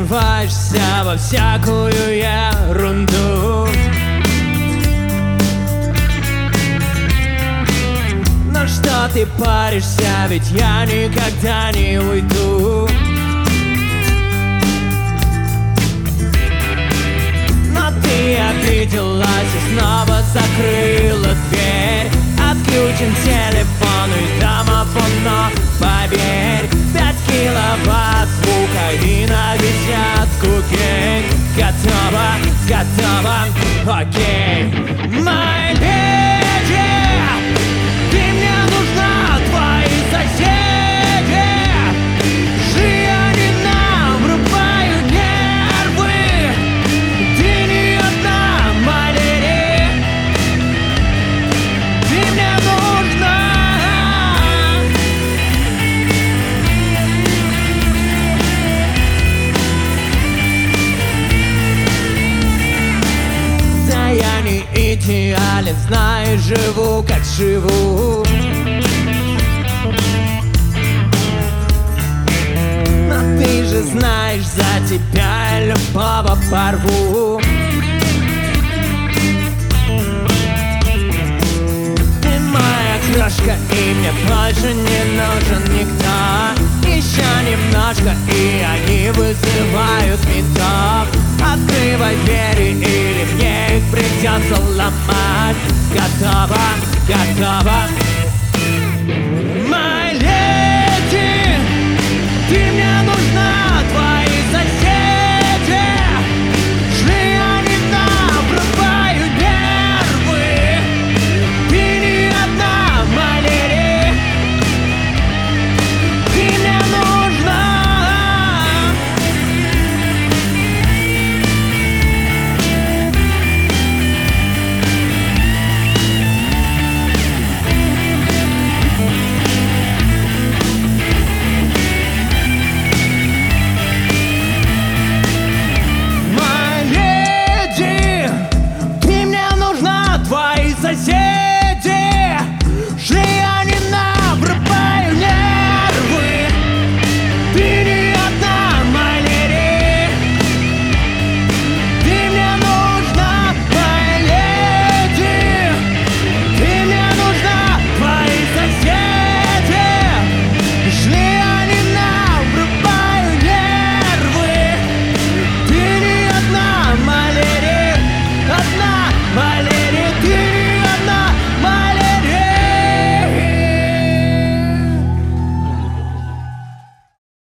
врываешься во всякую ерунду. Но что ты паришься, ведь я никогда не уйду. Но ты обиделась и снова закрыла дверь. Отключен телефон и домофон, но поверь, 5 киловатт звука и на десятку гель. Готово, окей. My lady, ты мне нужна, твои соседи. Жи они нам врубают нервы. Ты не одна, my lady, ты мне нужна. Да я не идеален, знаешь, живу как живу. Но ты же знаешь, за тебя я любого порву. Ты моя крошка, и мне больше не нужен никто. Еще немножко, и они вызывают ментов. Открывай двери, или мне их придется ломать. Готово. My lady, ты мне нужна, твои соседи. Шли они нам, врубают нервы. Ты не одна, my lady, ты мне нужна. Твои соседи, шли они нам, врубают нервы. Ты не одна, my lady, ты мне нужна, my lady, ты мне нужна. Твои соседи, шли они нам, врубают нервы. Ты не одна, my lady, одна, my lady.